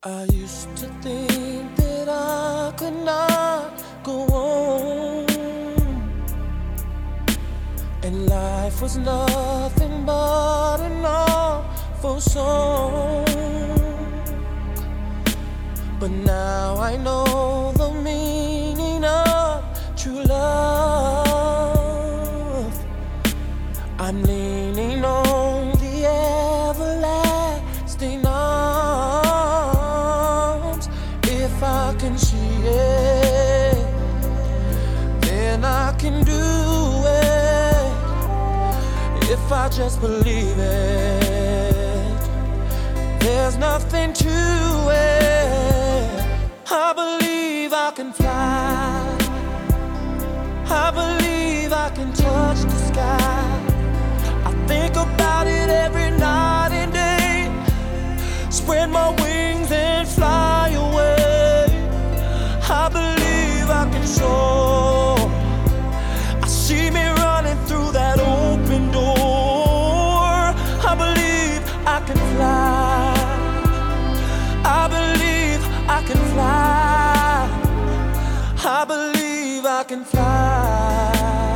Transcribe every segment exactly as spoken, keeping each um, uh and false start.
I used to think that I could not go on, and life was nothing but an awful song. But now I know the meaning of true love. I'm leaning on the everlasting arms. If I can see it, then I can do it. If I just believe it, there's nothing to it. I believe I can fly. I believe I can touch the sky. I think about it every night and day. Spread my wings and fly away. I believe I can soar. I see me running through that open door. I believe I can fly. I believe I can fly. I believe I can fly.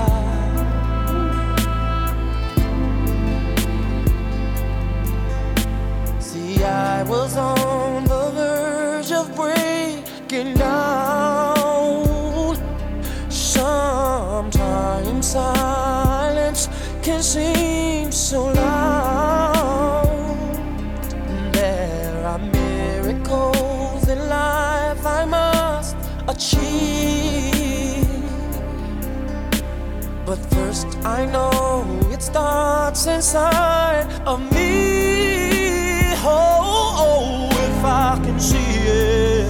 See, I was on the verge of breaking down. Sometimes silence can seem so loud. There are miracles in life I must achieve, but first I know it starts inside of me. Oh, oh, if I can see it,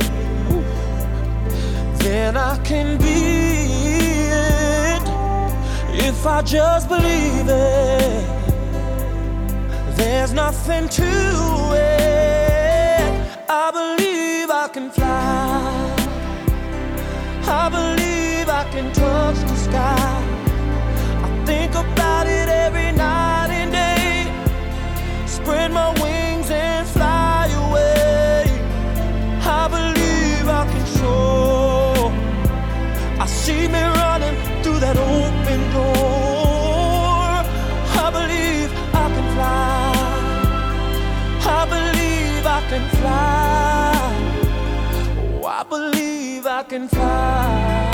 then I can be it. If I just believe it, there's nothing to it. I believe I can fly. I believe I can touch the sky. I think about it every night and day. Spread my wings and fly away. I believe I can soar. I see me running through that open door. I believe I can fly. I believe I can fly. Oh, I believe I can fly.